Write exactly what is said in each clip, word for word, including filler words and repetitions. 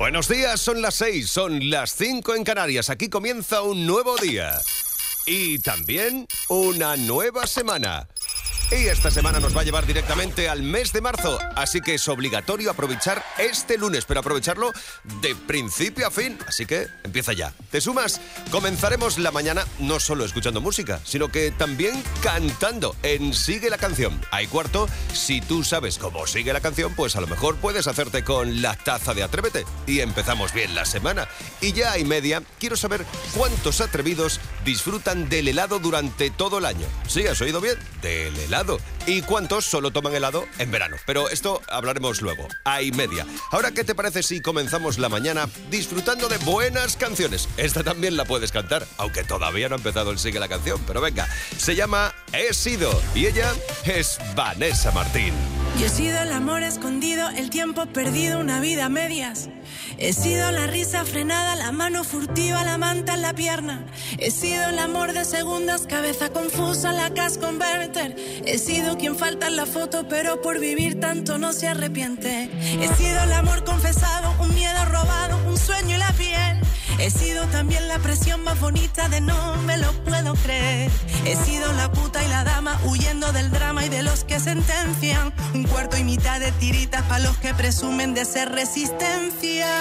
Buenos días, son las seis, son las cinco en Canarias. Aquí comienza un nuevo día. Y también una nueva semana. Y esta semana nos va a llevar directamente al mes de marzo, así que es obligatorio aprovechar este lunes, pero aprovecharlo de principio a fin, así que empieza ya. ¿Te sumas? Comenzaremos la mañana no solo escuchando música, sino que también cantando en Sigue la Canción. Hay cuarto, si tú sabes cómo sigue la canción, pues a lo mejor puedes hacerte con la taza de Atrévete. Y empezamos bien la semana. Y ya hay media, quiero saber cuántos atrevidos disfrutan del helado durante todo el año. Sí, has oído bien, del helado. ¿Y cuántos solo toman helado en verano? Pero esto hablaremos luego. Hay media. Ahora, ¿qué te parece si comenzamos la mañana disfrutando de buenas canciones? Esta también la puedes cantar, aunque todavía no ha empezado el Sigue la Canción. Pero venga, se llama He sido y ella es Vanessa Martín. Yo he sido el amor escondido, el tiempo perdido, una vida a medias. He sido la risa frenada, la mano furtiva, la manta en la pierna. He sido el amor de segundas, cabeza confusa, la cash converter. He sido quien falta en la foto, pero por vivir tanto no se arrepiente. He sido el amor confesado, un miedo robado, un sueño y la piel. He sido también la presión más bonita de no me lo puedo creer. He sido la puta y la dama huyendo del drama y de los que sentencian. Un cuarto y mitad de tiritas para los que presumen de ser resistencia.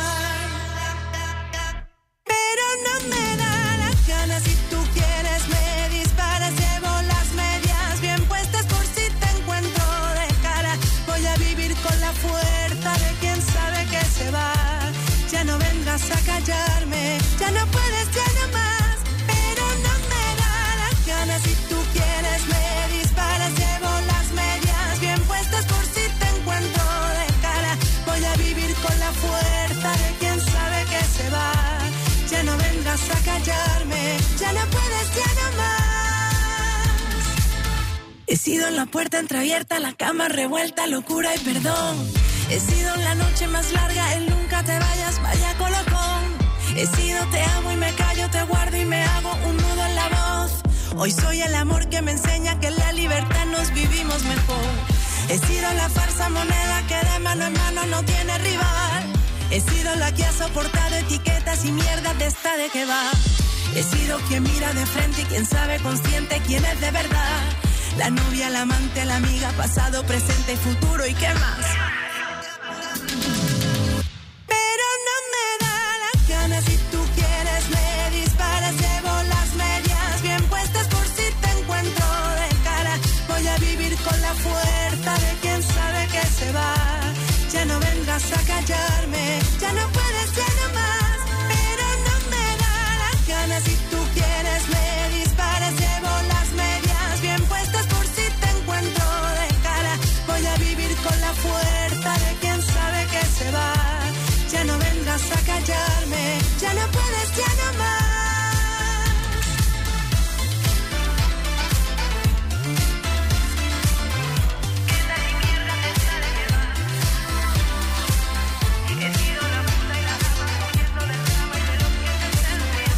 Pero no me da las ganas, si tú quieres me disparas. Llevo las medias bien puestas por si te encuentro de cara. Voy a vivir con la fuerza de quien sabe que se va. Ya no vengas a callarme, ya no puedes, ya no más. Pero no me da las ganas, si tú quieres me disparas. Llevo las medias bien puestas por si te encuentro de cara. Voy a vivir con la fuerza de quien sabe que se va. Ya no vengas a callarme, ya no puedes, ya no más. He sido en la puerta entreabierta, la cama revuelta, locura y perdón. He sido la noche más larga, el nunca te vayas, vaya colocón. He sido te amo y me callo, te guardo y me hago un nudo en la voz. Hoy soy el amor que me enseña que en la libertad nos vivimos mejor. He sido la farsa moneda que de mano en mano no tiene rival. He sido la que ha soportado etiquetas y mierdas de esta de que va. He sido quien mira de frente y quien sabe consciente quién es de verdad. La novia, la amante, la amiga, pasado, presente y futuro y qué más. Si tú quieres me disparas, llevo las medias bien puestas por si te encuentro de cara. Voy a vivir con la fuerza de quien sabe que se va. Ya no vengas a callarme, ya no puedes, ya no más. Pero no me da las ganas, si tú quieres me disparas. Llevo las medias bien puestas por si te encuentro de cara. Voy a vivir con la fuerza de quien sabe que se va. Ya no vengas a callarme, ya no puedes, ya no más. Esa ni mierda te sale que va. He sido la puta y la dama huyendo del drama y de los que sentencian.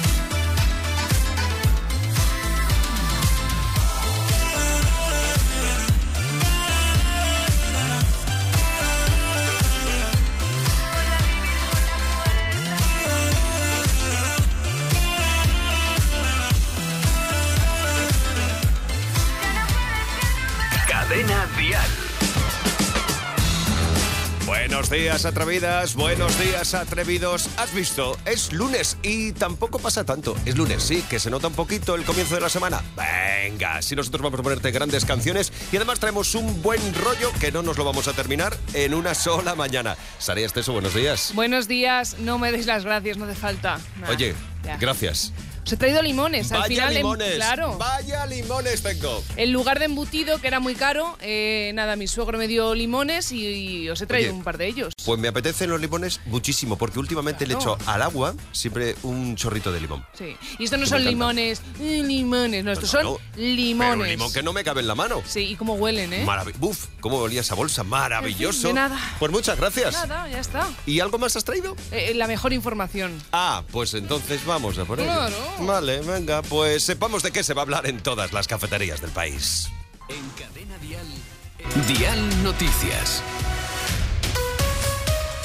Cadena Dial. Buenos días, atrevidas, buenos días, atrevidos. ¿Has visto? Es lunes y tampoco pasa tanto. Es lunes, sí, que se nota un poquito el comienzo de la semana. Venga, si nosotros vamos a ponerte grandes canciones y además traemos un buen rollo que no nos lo vamos a terminar en una sola mañana. Sara Esteso, buenos días. Buenos días, no me deis las gracias, no hace falta. Nah, Oye, ya. Gracias. Os he traído limones. Al Vaya final, limones, en, claro. Vaya limones tengo. En lugar de embutido, que era muy caro, eh, nada, mi suegro me dio limones y, y os he traído Oye, un par de ellos. Pues me apetecen los limones muchísimo, porque últimamente Claro. le echo al agua siempre un chorrito de limón. Sí. Y estos no Que son me limones, eh, limones, no, estos No, son no, limones. Pero un limón que no me cabe en la mano. Sí, y cómo huelen, ¿eh? Marav- Uf, cómo olía esa bolsa, maravilloso. En fin, de nada. Pues muchas gracias. Nada, ya está. ¿Y algo más has traído? Eh, la mejor información. Ah, pues entonces vamos a por ello. Claro. Vale, venga, pues sepamos de qué se va a hablar en todas las cafeterías del país. En Cadena Dial, Dial Noticias.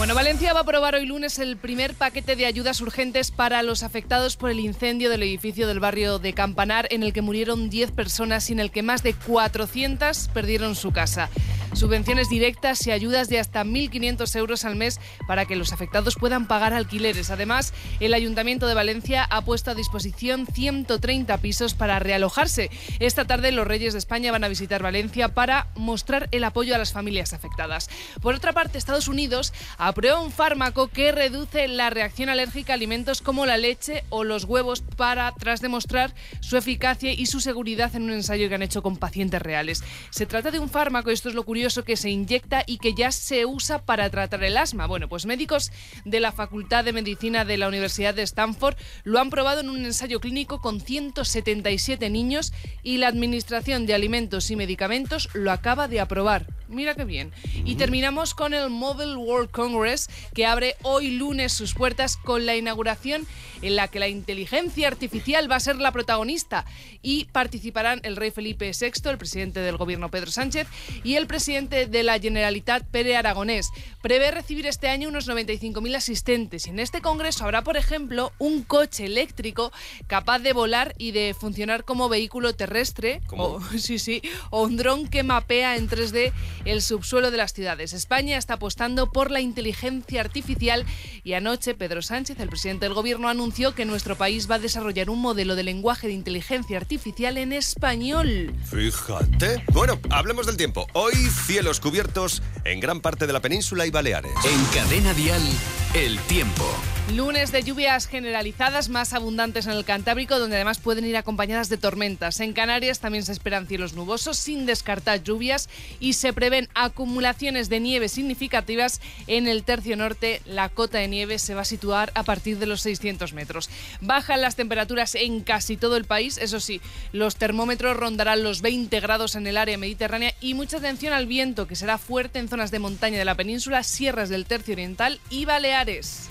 Bueno, Valencia va a aprobar hoy lunes el primer paquete de ayudas urgentes para los afectados por el incendio del edificio del barrio de Campanar, en el que murieron diez personas y en el que más de cuatrocientas perdieron su casa. Subvenciones directas y ayudas de hasta mil quinientos euros al mes para que los afectados puedan pagar alquileres. Además, el Ayuntamiento de Valencia ha puesto a disposición ciento treinta pisos para realojarse. Esta tarde los Reyes de España van a visitar Valencia para mostrar el apoyo a las familias afectadas. Por otra parte, Estados Unidos aprueba un fármaco que reduce la reacción alérgica a alimentos como la leche o los huevos para, tras demostrar su eficacia y su seguridad en un ensayo que han hecho con pacientes reales. Se trata de un fármaco, esto es lo curioso, que se inyecta y que ya se usa para tratar el asma. Bueno, pues médicos de la Facultad de Medicina de la Universidad de Stanford lo han probado en un ensayo clínico con ciento setenta y siete niños y la Administración de Alimentos y Medicamentos lo acaba de aprobar. Mira qué bien. Y terminamos con el Mobile World Congress, que abre hoy lunes sus puertas con la inauguración en la que la inteligencia artificial va a ser la protagonista, y participarán el rey Felipe sexto, el presidente del gobierno Pedro Sánchez y el presidente de la Generalitat Pere Aragonés. Prevé recibir este año unos noventa y cinco mil asistentes, y en este congreso habrá, por ejemplo, un coche eléctrico capaz de volar y de funcionar como vehículo terrestre, o, sí, sí, o un dron que mapea en tres D el subsuelo de las ciudades. España está apostando por la inteligencia artificial y anoche Pedro Sánchez, el presidente del gobierno, anunció que nuestro país va a desarrollar un modelo de lenguaje de inteligencia artificial en español. Fíjate. Bueno, hablemos del tiempo. Hoy cielos cubiertos en gran parte de la península y Baleares. En Cadena Dial, el tiempo. Lunes de lluvias generalizadas más abundantes en el Cantábrico, donde además pueden ir acompañadas de tormentas. En Canarias también se esperan cielos nubosos, sin descartar lluvias, y se prevén acumulaciones de nieve significativas en el tercio norte. La cota de nieve se va a situar a partir de los seiscientos metros. Bajan las temperaturas en casi todo el país. Eso sí, los termómetros rondarán los veinte grados en el área mediterránea, y mucha atención al viento, que será fuerte en zonas de montaña de la península, sierras del tercio oriental y Baleares.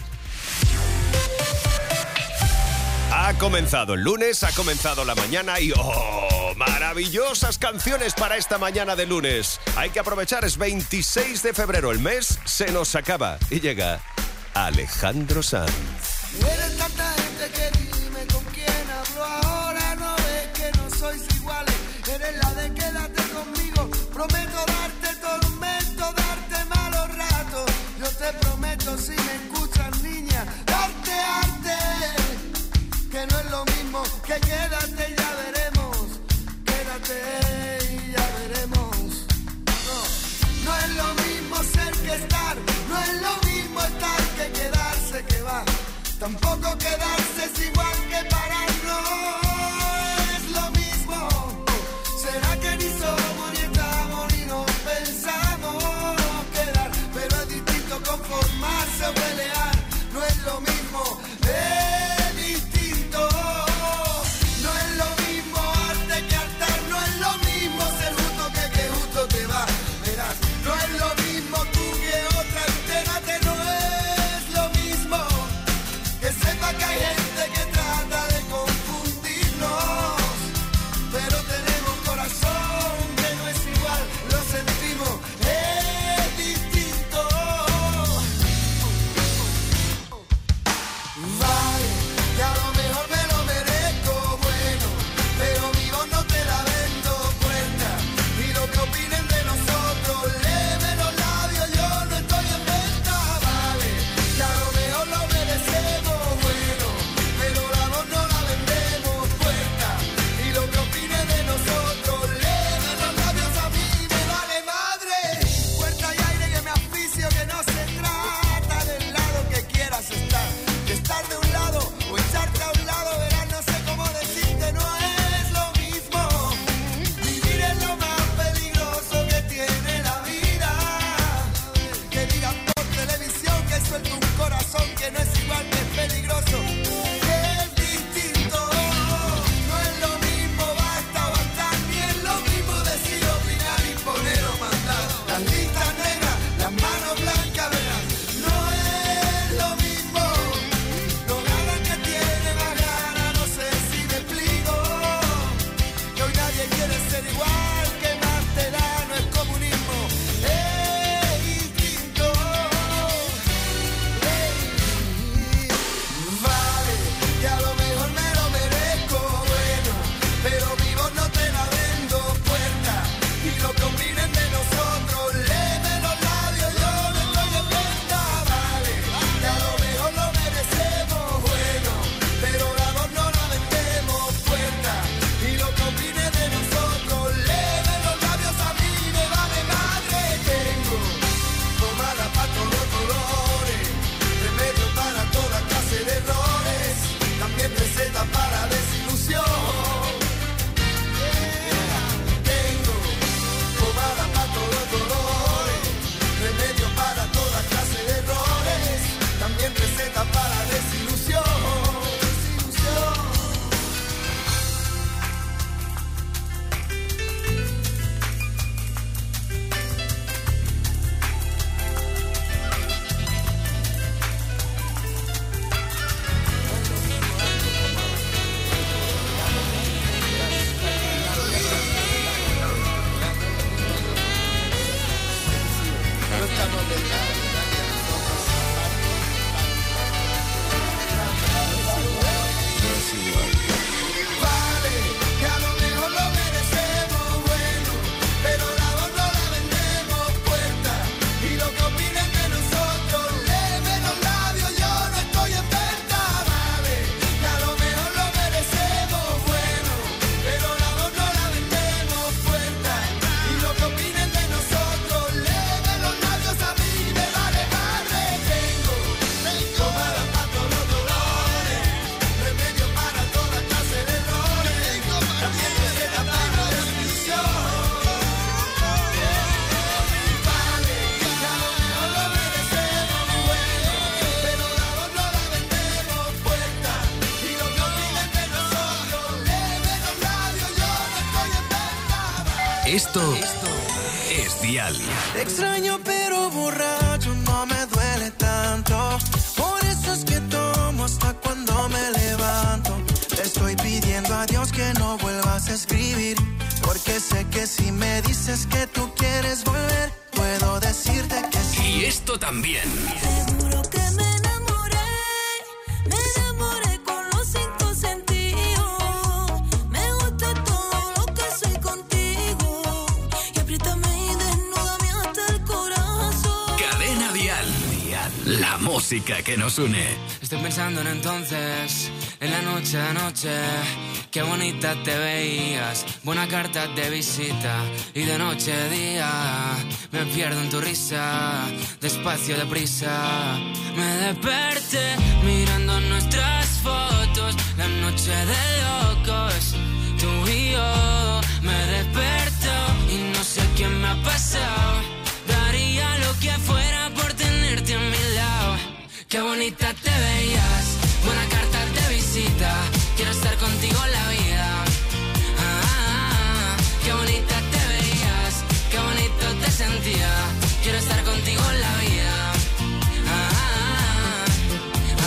Ha comenzado el lunes, ha comenzado la mañana y ¡oh! Maravillosas canciones para esta mañana de lunes. Hay que aprovechar, es veintiséis de febrero, el mes se nos acaba y llega Alejandro Sanz. Eres tanta gente que dime con quién hablo ahora, no ves que no sois iguales, eres la de quédate conmigo, prometo darte tormento, darte malos ratos, yo te prometo si me escuchas niña, darte arte, que no es lo mismo que quédate, ya veremos, quédate y ya veremos, no, no es lo mismo ser que estar, no es lo mismo estar que quedarse, que va, tampoco quedarse es igual que parar, no es lo mismo, será que ni somos ni estamos ni nos pensamos quedar, pero es distinto conformarse o pelear, no es lo mismo, es distinto, no es lo mismo arte que altar, no es lo mismo ser justo que que justo te va, verás, no es lo mismo tú que otra, entérate, no es lo mismo, que sepa que hay gente que trata de confundirnos, pero tenemos corazón que no es igual, lo sentimos, es distinto. Vale, que a lo mejor me lo merezco, bueno, pero mi voz no te la vendo puesta, y lo que opinen de nosotros, léeme los labios, yo no estoy en venta. Vale, que a lo mejor lo merecemos, bueno, pero la voz no la vendemos puesta, y lo que opinen de nosotros, léeme los labios, a mí me vale madre. Puerta y aire que me asfixio, que no se trata del lado que quieras estar, de estar de un lado o echarte a un lado, verás, no sé cómo decirte, no es lo mismo. Vivir es lo más peligroso que tiene la vida, que digan por televisión que suelto un corazón que no es igual, que es peligroso, que es distinto, no es lo mismo basta o bastar, ni es lo mismo decir, opinar, imponer o mandar, las listas negras, las manos blancas, verás, no es lo mismo, no ganan que tiene más ganas, no sé si me explico, que hoy nadie quiere ser igual, que más te da, no es comunismo, es instinto. Esto, esto es Dial. Te extraño pero borracho no me duele tanto. Por eso es que tomo hasta cuando me levanto. Te estoy pidiendo a Dios que no vuelvas a escribir, porque sé que si me dices que tú quieres volver, puedo decirte que sí. Y esto también. Seguro que me enamoré, me enamoré con los cinco sentidos. Me gusta todo lo que soy contigo. Y apriétame y desnúdame hasta el corazón. Cadena Dial. Dial. La música que nos une. Estoy pensando en entonces, en la noche de anoche. Qué bonita te veías, buena carta de visita. Y de noche a día me pierdo en tu risa, despacio, deprisa. Me desperté mirando nuestras fotos, la noche de locos, tú y yo. Me desperto y no sé qué me ha pasado. Daría lo que fuera por tenerte a mi lado. Qué bonita te veías, buena carta de visita. Quiero estar contigo en la vida. Ah, ah, ah, qué bonita te veías, qué bonito te sentía. Quiero estar contigo en la vida. Ah, ah, ah,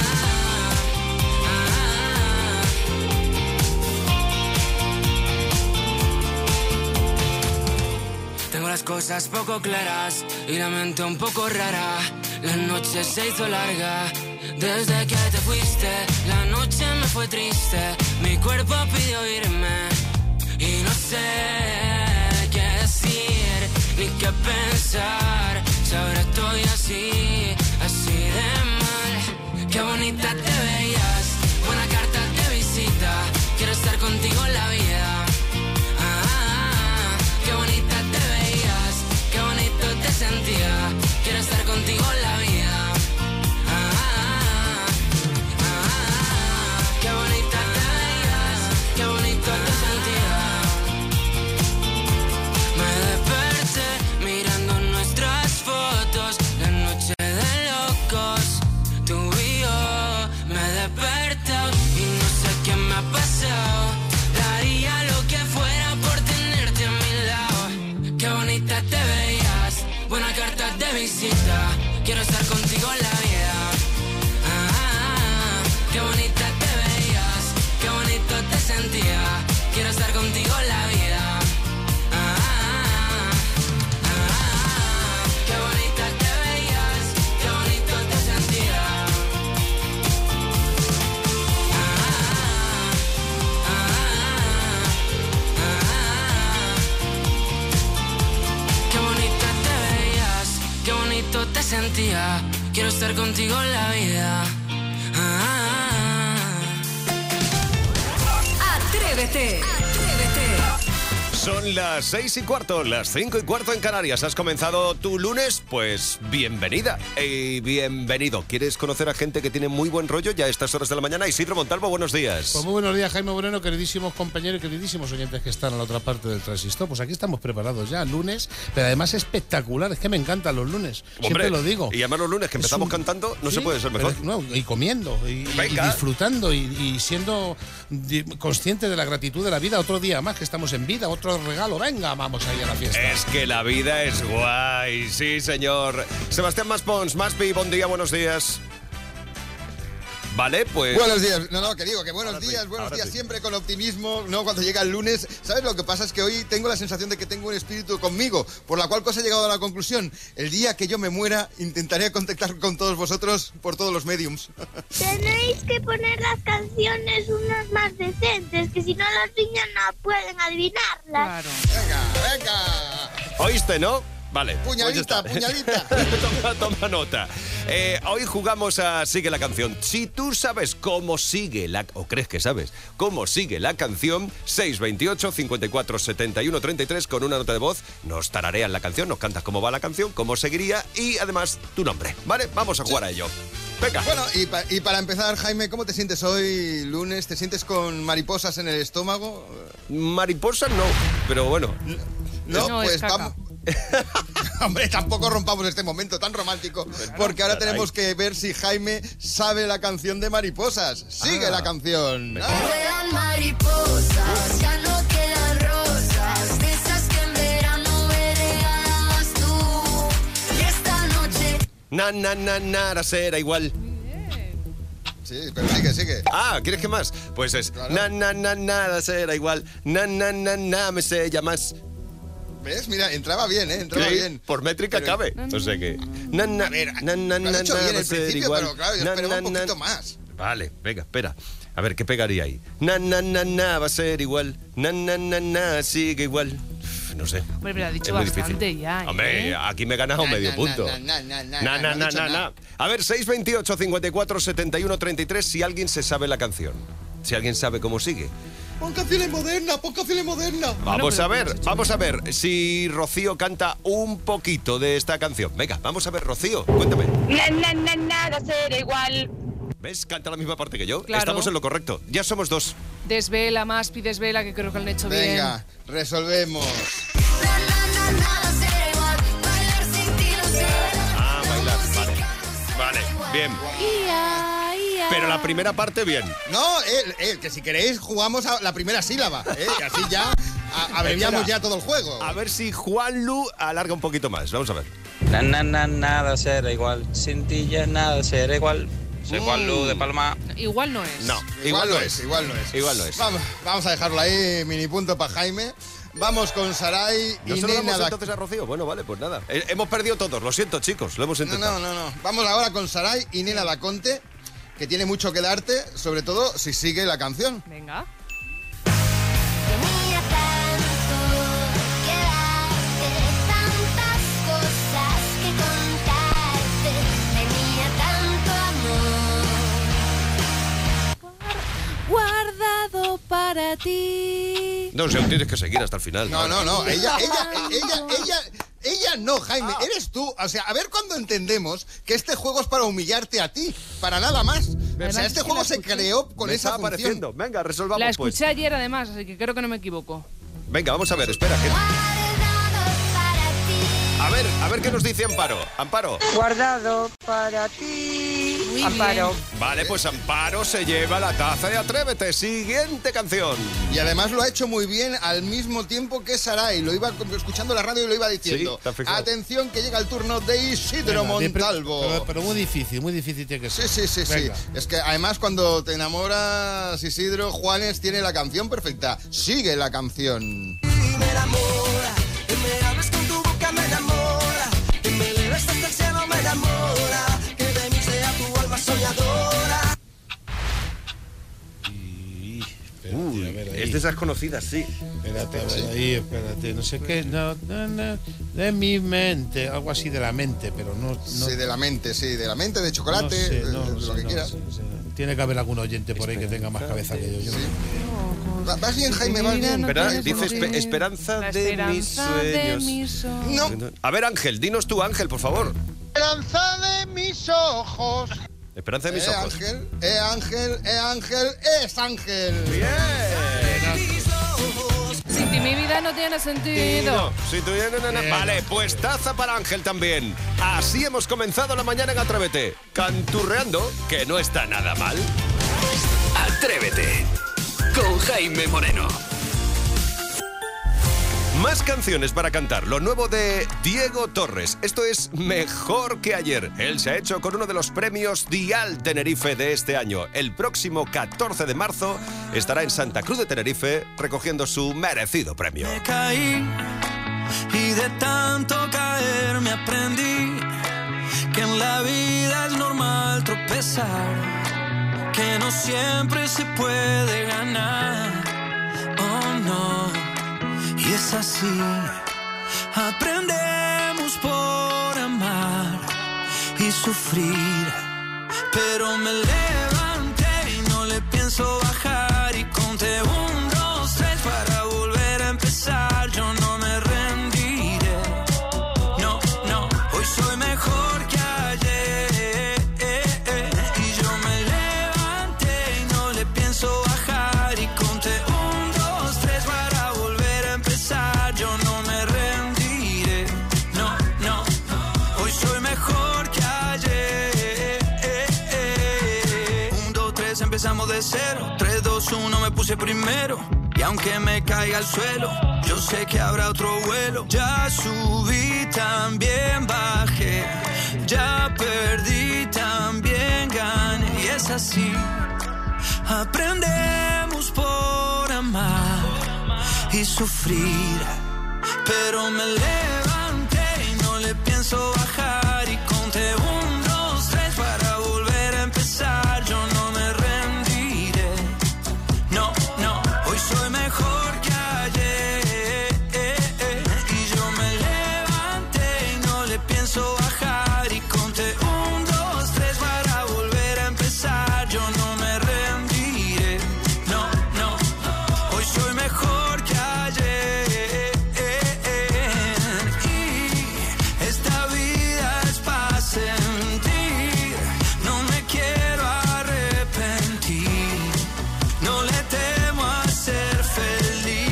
ah, ah. Tengo las cosas poco claras y la mente un poco rara. La noche se hizo larga. Desde que te fuiste, la noche me fue triste. Mi cuerpo pidió irme y no sé qué decir ni qué pensar. Si ahora estoy así, así de mal. Qué bonita te veías, buena carta de visita. Quiero estar contigo en la vida. Ah, ah, ah, qué bonita te veías, qué bonito te sentía. Quiero estar contigo en la vida. Quiero estar contigo en la vida. Ah, ah, ah, qué bonita te veías, qué bonito te sentía. Quiero estar contigo en la vida. Ah, ah, ah, ah, qué bonita te veías, qué bonito te sentía. Ah, ah, ah, ah, qué bonita te veías, qué bonito te sentía. Quiero estar contigo en la vida. Ah, ah, ah. Atrévete, atrévete. Son las seis y cuarto, las cinco y cuarto en Canarias. ¿Has comenzado tu lunes? Pues bienvenida y bienvenido. ¿Quieres conocer a gente que tiene muy buen rollo ya a estas horas de la mañana? Isidro Montalvo, buenos días. Pues muy buenos días, Jaime Moreno, queridísimos compañeros y queridísimos oyentes que están a la otra parte del transistor. Pues aquí estamos preparados ya, lunes, pero además espectacular. Es que me encantan los lunes, Hombre, siempre lo digo. Y además los lunes que empezamos un... cantando, no ¿Sí? se puede ser mejor. Pero, no, y comiendo, y, y disfrutando, y, y siendo consciente de la gratitud de la vida. Otro día más que estamos en vida, otro regalo. Venga, vamos ahí a la fiesta. Es que la vida es guay, sí señor. Sebastián Maspons, Maspi, buen día, buenos días. Vale, pues... Buenos días. No, no, que digo que buenos ahora días, sí, buenos días, sí. Siempre con optimismo, ¿no? Cuando llega el lunes. ¿Sabes lo que pasa? Es que hoy tengo la sensación de que tengo un espíritu conmigo, por la cual cosa he llegado a la conclusión. El día que yo me muera, intentaré contactar con todos vosotros por todos los mediums. Tenéis que poner las canciones unas más decentes, que si no los niños no pueden adivinarlas. Claro. Venga, venga. ¿Oíste, no? Vale. Puñalita, pues puñalita. toma, toma nota. Eh, hoy jugamos a Sigue la canción. Si tú sabes cómo sigue la... o crees que sabes cómo sigue la canción, seis veintiocho, cincuenta y cuatro, setenta y uno, treinta y tres, con una nota de voz, nos tarareas la canción, nos cantas cómo va la canción, cómo seguiría y además tu nombre. ¿Vale? Vamos a jugar sí. a ello. Venga. Bueno, y, pa y para empezar, Jaime, ¿cómo te sientes hoy, lunes? ¿Te sientes con mariposas en el estómago? Mariposas no, pero bueno. No, no pues vamos... Hombre, tampoco rompamos este momento tan romántico, porque ahora tenemos que ver si Jaime sabe la canción de Mariposas. Sigue ah, la canción. No quedan mariposas, ya no quedan rosas, de esas que Na, na, na, nada será igual. Sí, pero sigue, sigue. Ah, ¿quieres que más? Pues es Claro. na, na, na, nada será igual. Na, na, na, na, me sella más. ¿Ves? Mira, entraba bien, ¿eh? Entraba Sí, bien. por métrica Pero- cabe. O sea que... Na, na, A ver, na, na, lo has na, hecho bien nada el será principio, igual. pero claro, yo Na, esperaba un na, poquito na. más. Vale, venga, espera. A ver, ¿qué pegaría ahí? Na, na, na, na, va a ser igual. Na, na, na, na, sigue igual. Uf, no sé. Hombre, pero ha dicho Es muy bastante difícil. ya, ¿eh? Hombre, aquí me he ganado Na, medio na, punto. na, na, na, na, Na, na, no na, he dicho na, nada. na. A ver, seis veintiocho, cincuenta y cuatro, setenta y uno, treinta y tres, si alguien se sabe la canción. Si alguien sabe cómo sigue. Pon canciones modernas, pon canciones modernas. Vamos pero a ¿qué has ver, hecho? vamos a ver si Rocío canta un poquito de esta canción. Venga, vamos a ver, Rocío, cuéntame. Na, na, na, nada será igual. ¿Ves? Canta la misma parte que yo. Claro. Estamos en lo correcto. Ya somos dos. Desvela, Maspi, desvela, que creo que lo han hecho Venga, resolvemos. Ah, bailar, vale. Vale, bien. bien. Ia, ia. Pero la primera parte, bien. No, eh, eh, que si queréis jugamos a la primera sílaba, ¿eh? Y así ya a- abreviamos Espera. ya todo el juego. A ver si Juanlu alarga un poquito más. Vamos a ver. Na, na, na, nada será igual. Sin ti ya nada será igual. Soy Juan Lu de Palma. Igual no es. No, Igual, no es, igual no es. Igual no es. Vamos, vamos a dejarlo ahí, mini punto para Jaime. Vamos con Sarai ¿No y se lo damos Nena da... entonces a Rocío? Bueno, vale, pues nada. Eh, hemos perdido todos, lo siento, chicos, lo hemos No, intentado. no, no, no. Vamos ahora con Sarai y Nena da Conte, que tiene mucho que darte, sobre todo si sigue la canción. Venga. Tenía tanto que darte, tantas cosas que contarte, tenía tanto amor. Guardado para ti. No, o sea, tienes que seguir hasta el final. No, no, no. Ella, ella, ella, ella, ella no, Jaime. Ah. Eres tú. O sea, a ver cuándo entendemos que este juego es para humillarte a ti, para nada más. O Además, sea, es este que juego la se escuché. creó con Me esa está función. apareciendo. Venga, resolvamos La escuché pues. ayer además, así que creo que no me equivoco. Venga, vamos a ver, espera. que- Guardado para ti. A ver, a ver qué nos dice Amparo. Amparo. Guardado para ti. Muy Amparo. Vale, pues Amparo se lleva la taza de Atrévete. Siguiente canción. Y además lo ha hecho muy bien al mismo tiempo que Sarai. Lo iba escuchando la radio y lo iba diciendo. Sí, ¿te has fijado? Atención que llega el turno de Isidro Venga, bien, pero- Montalvo. Pero, pero muy difícil, muy difícil tiene que Sí, ser. sí, sí, sí. Venga. Es que además cuando te enamoras, Isidro, Juanes tiene la canción perfecta. Sigue la canción. me enamora, que me hables con tu boca me enamora, que me eleves hasta el cielo me enamora, que de mí sea tu alma soñadora. Y- espérate, Uy, a ver ahí. es de esas conocidas, sí. Espérate, a ver ahí, espérate. No sé qué. No, no, no, de mi mente. Algo así de la mente, pero no. no Sí, de la mente, sí, de la mente, de no chocolate, sé, de- no de sé, lo que no quieras. sé, no sé. Tiene que haber algún oyente por ahí que tenga más cabeza que yo. yo Sí. no- Va- Vas bien, Jaime, vas bien. No Espera, tienes dice sentido. espe- esperanza La de esperanza mis de sueños. mis sueños. No. A ver, Ángel, dinos tú, Ángel, por favor. Esperanza de mis ojos. Esperanza de mis Eh, ojos. Ángel, eh, Ángel, eh, Ángel, es Ángel. Sin ti mi vida no tiene sentido. Si tú- no, no, no. Bien, Vale, Ángel. pues taza para Ángel también. Así hemos comenzado la mañana en Atrévete. Canturreando, que no está nada mal. Atrévete con Jaime Moreno. Más canciones para cantar. Lo nuevo de Diego Torres. Esto es Mejor que ayer. Él se ha hecho con uno de los premios Dial Tenerife de este año. El próximo catorce de marzo estará en Santa Cruz de Tenerife recogiendo su merecido premio. Me caí y de tanto caer me aprendí que en la vida es normal tropezar, que no siempre se puede ganar. Oh no. Y es así, aprendemos por amar y sufrir. Pero me levanté y no le pienso bajar y conté un, dos, tres para volver a empezar. Yo no me rendiré, no, no, hoy soy mejor que ayer. Y yo me levanté y no le pienso bajar y conté un, dos, tres para volver a empezar. Yo no me rendiré, no, no, hoy soy mejor que ayer. Un, dos, tres, empezamos de cero. Tres, dos, uno, me puse primero. Y aunque me caiga al suelo, yo sé que habrá otro vuelo. Ya subí, también bajé. Ya perdí. así. Aprendemos por amar y sufrir, pero me levanté y no le pienso bajar y conté un, dos, tres para volver a empezar. Yo no me rendiré, no, no, hoy soy mejor que ayer y yo me levanté y no le pienso bajar y conté un, dos, tres para volver a empezar. Yo no me rendiré, no, no, hoy soy mejor que ayer y esta vida es para sentir, no me quiero arrepentir, no le temo a ser feliz,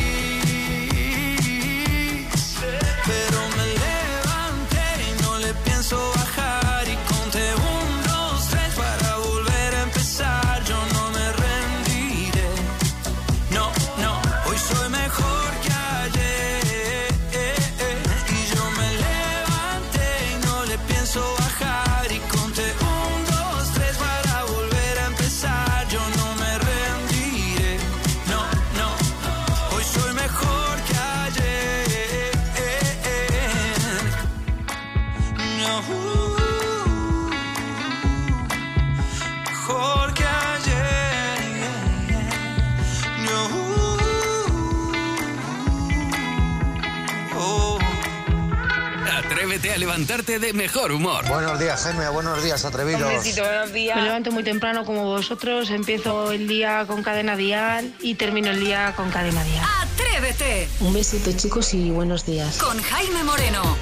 pero me levanté y no le pienso bajar y conté un, dos, tres para volver a empezar. Yo no me rendiré, no, no, hoy soy mejor que ayer y yo me levanté y no le pienso bajar y conté un, dos, tres para volver a empezar. Yo no me rendiré, no, no, hoy soy mejor que ayer. No, mejor que ayer. No, oh. Atrévete a levantarte de mejor humor. Buenos días, Jaime. Buenos días, atrevidos. buenos días. Me levanto muy temprano como vosotros, empiezo el día con Cadena Dial y termino el día con Cadena Dial. Atrévete. Un besito, chicos, y buenos días. Con Jaime Moreno.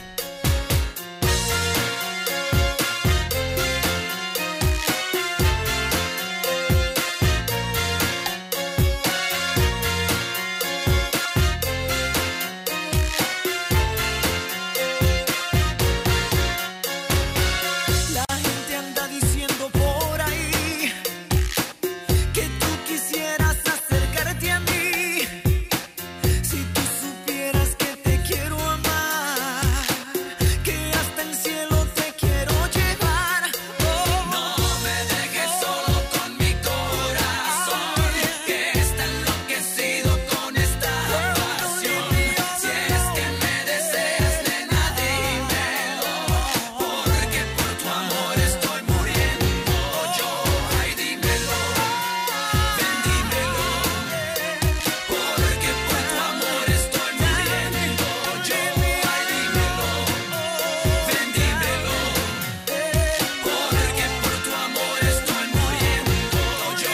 La gente anda diciendo por ahí que tú quisieras acercarte a mí. Si tú supieras que te quiero amar, que hasta el cielo te quiero llevar. Oh, no me dejes solo con mi corazón, que está enloquecido con esta pasión. Si es que me deseas, nena, dímelo, porque por tu amor estoy muriendo yo. Ay, dímelo, ven, dímelo, porque por tu amor estoy muriendo yo. Ay, dímelo, ven, dímelo, porque por tu amor estoy muriendo yo.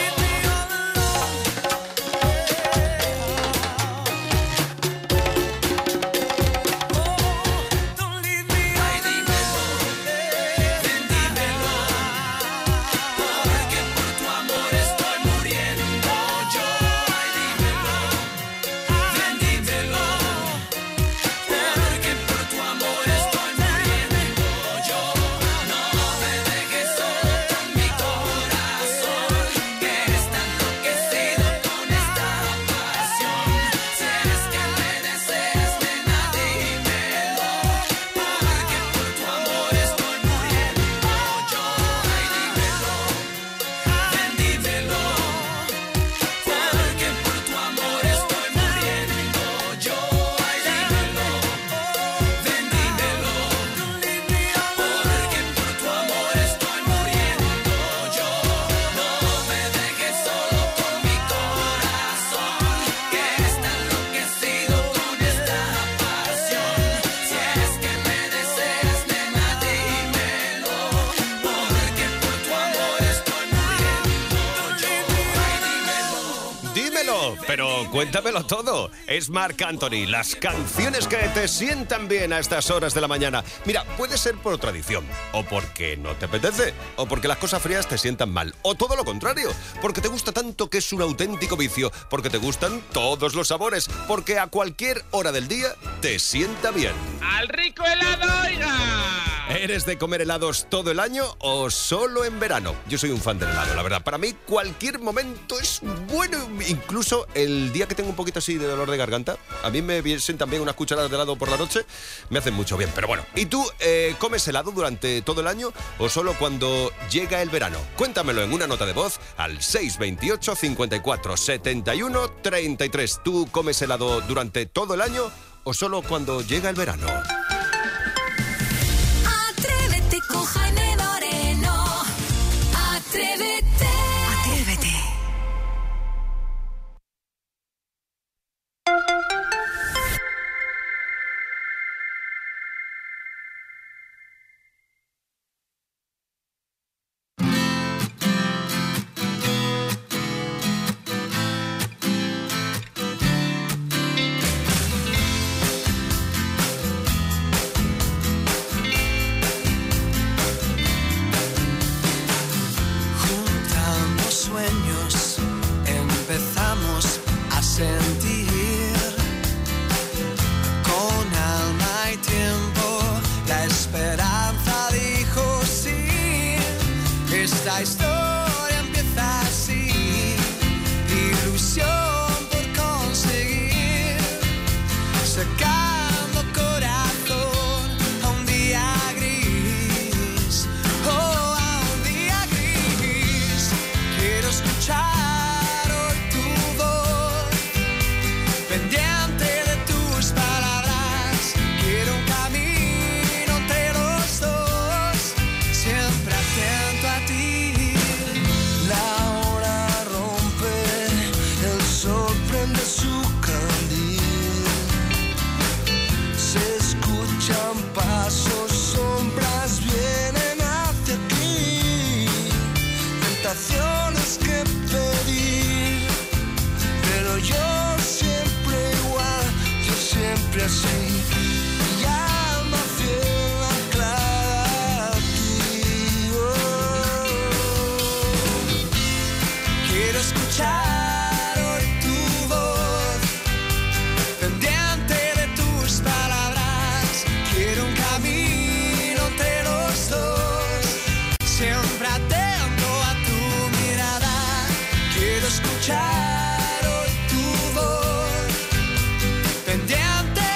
Don't leave me Ay, dímelo, ven, dímelo, porque por tu amor estoy muriendo yo. Ay, dímelo, ven, dímelo, porque por tu amor estoy muriendo yo. No me dejes solo con mi corazón, que está enloquecido con esta pasión. Si es que me deseas, nena, dímelo, porque por tu amor estoy muriendo yo. Ay, dímelo, ven, dímelo, porque por tu amor estoy muriendo yo. Ay, dímelo, ven, dímelo, porque por tu amor estoy muriendo yo. No me dejes solo con mi corazón, que está enloquecido con esta pasión. Si es que me deseas, nena, dímelo, porque por tu amor estoy muriendo yo. Ay, dímelo. Dímelo, pero cuéntamelo todo. Es Marc Anthony, las canciones que te sientan bien a estas horas de la mañana. Mira, puede ser por tradición, o porque no te apetece, o porque las cosas frías te sientan mal, o todo lo contrario, porque te gusta tanto que es un auténtico vicio, porque te gustan todos los sabores, porque a cualquier hora del día te sienta bien. ¡Al rico helado, oiga! ¿Eres de comer helados todo el año o solo en verano? Yo soy un fan del helado, la verdad. Para mí cualquier momento es bueno. Incluso el día que tengo un poquito así de dolor de garganta, a mí me vienen también unas cucharadas de helado por la noche, me hacen mucho bien. Pero bueno, ¿y tú eh, comes helado durante todo el año o solo cuando llega el verano? Cuéntamelo en una nota de voz al seis veintiocho, cincuenta y cuatro, setenta y uno, treinta y tres. ¿Tú comes helado durante todo el año o solo cuando llega el verano? Atrévete con Jaime Moreno. Atrévete. Atrévete. Sentir con alma y tiempo, la esperanza dijo sí. Esta historia empieza así, ilusión por conseguir, sacando corazón a un día gris, oh, a un día gris. Quiero escuchar pendiente de tus palabras, quiero un camino entre los dos, siempre atento a ti. La hora rompe, el sol prende su candil, se escuchan pasos, sombras vienen hacia aquí, tentaciones que pedir, pero yo siempre así, mi alma fiel anclada a ti. Oh. Quiero escuchar hoy tu voz, pendiente de tus palabras. Quiero un camino entre los dos, siempre atento a tu mirada. Quiero escuchar hoy tu voz, pendiente